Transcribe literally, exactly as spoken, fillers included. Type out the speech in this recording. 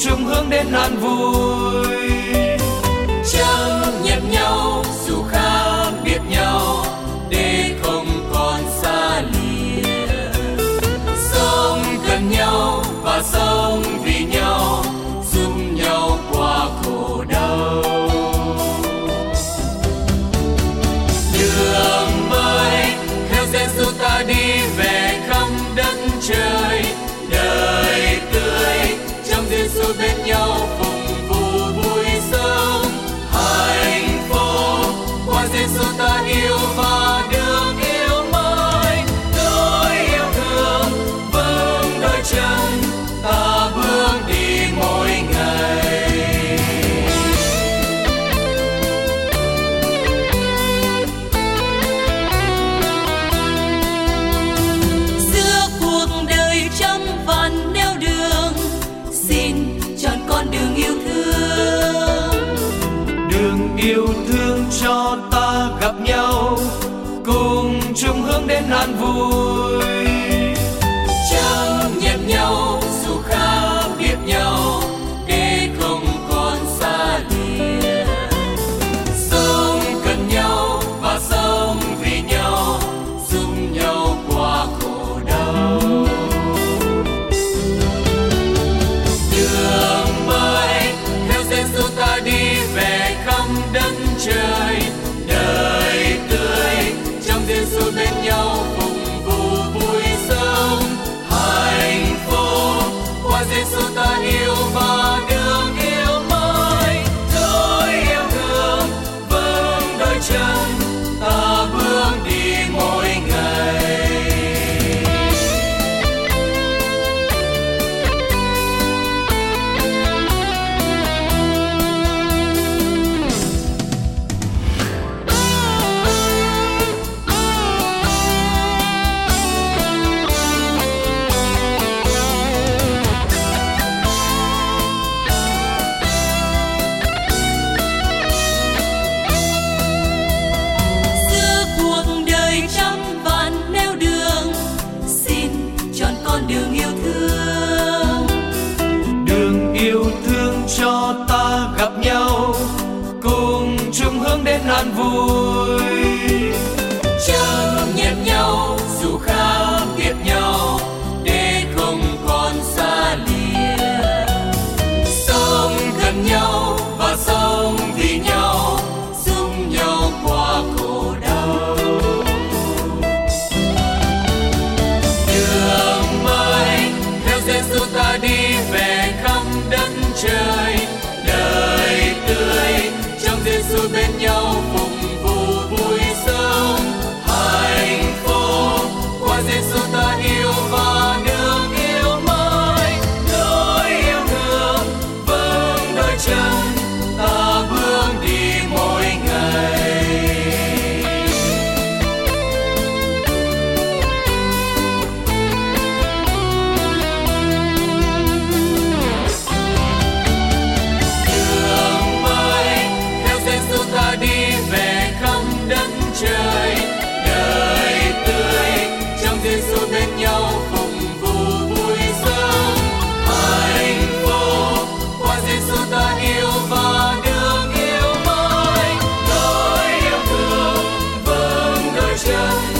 chung hướng đến an vui. Chấp nhận nhau dù khác biệt nhau để không còn xa lìa, sống gần nhau và sống vì nhau, giúp nhau qua khổ đau. Đường mới theo Giêsu ta đi về khắp đất trời, đời tươi trong Giêsu bên nhau phụng vụ vui sống hạnh phúc. Qua Giêsu ta yêu và được yêu mãi, đôi yêu thương vững đôi chân ta bước đi mỗi ngày. Giữa cuộc đời trăm vạn nẻo đường, xin chọn con đường yêu thương. Đường yêu thương cho ta gặp nhau, cùng chung hướng đến an vui. Chấp nhận nhau dù khác biệt nhau để không còn xa lìa, sống gần nhau và sống vì nhau, giúp nhau qua khổ đau. Đường mới theo Giêsu ta đi về khắp đất trời, đời tươi trong Giêsu bên nhau phụng vụ vui sống hạnh phúc. Qua Giêsu ta yêu và được yêu mãi, đôi yêu thương vững đôi chân ta bước đi mỗi ngày. Giữa cuộc đời trăm vạn nẻo đường, xin chọn con đường yêu thương. Đường yêu thương cho ta gặp nhau, cùng chung hướng đến an vui. Chấp nhận nhau dù khác biệt nhau để không còn xa lìa, sống gần nhau và sống vì nhau, giúp nhau qua khổ đau. Đường mới theo Giêsu ta đi về khắp đất trời, đời tươi trong Giêsu bên nhau phụng vụ vui sống hạnh phúc. Qua Giêsu ta yêu và được yêu mãi, đôi yêu thương vững đôi chân ta bước đi mỗi ngày. Đường mới theo Giêsu ta đi về khắp đất trời, đời tươi trong Giêsu bên nhau phụng vụ vui sống hạnh phúc. Qua Giêsu ta yêu và được yêu mãi, đôi yêu thương vững đôi chân